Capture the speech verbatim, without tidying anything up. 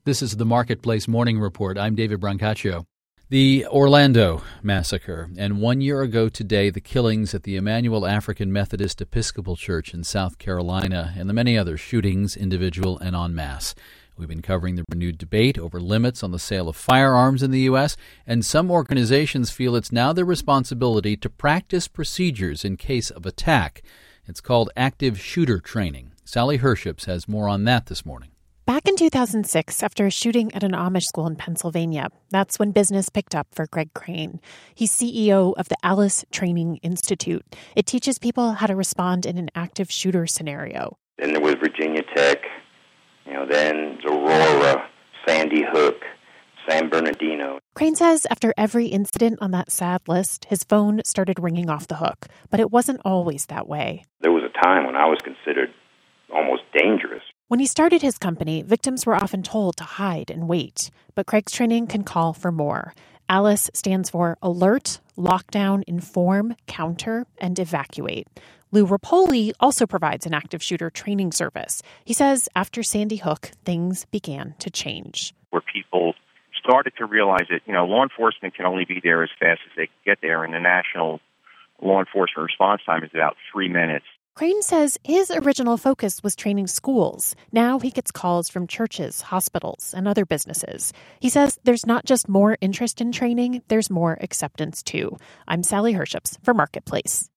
This is the Marketplace Morning Report. I'm David Brancaccio. The Orlando Massacre, and one year ago today, the killings at the Emmanuel African Methodist Episcopal Church in South Carolina, and the many other shootings, individual and en masse. We've been covering the renewed debate over limits on the sale of firearms in the U S, and some organizations feel it's now their responsibility to practice procedures in case of attack. It's called active shooter training. Sally Herships has more on that this morning. Back in two thousand six, after a shooting at an Amish school in Pennsylvania, that's when business picked up for Greg Crane. He's C E O of the Alice Training Institute. It teaches people how to respond in an active shooter scenario. Then there was Virginia Tech, you know, then Aurora, Sandy Hook, San Bernardino. Crane says after every incident on that sad list, his phone started ringing off the hook. But it wasn't always that way. There was a time when I was considered almost dangerous. When he started his company, victims were often told to hide and wait. But Craig's training can call for more. ALICE stands for Alert, Lockdown, Inform, Counter, and Evacuate. Lou Rapoli also provides an active shooter training service. He says after Sandy Hook, things began to change. Where people started to realize that, you know, law enforcement can only be there as fast as they can get there, and the national law enforcement response time is about three minutes. Crane says his original focus was training schools. Now he gets calls from churches, hospitals, and other businesses. He says there's not just more interest in training, there's more acceptance too. I'm Sally Herships for Marketplace.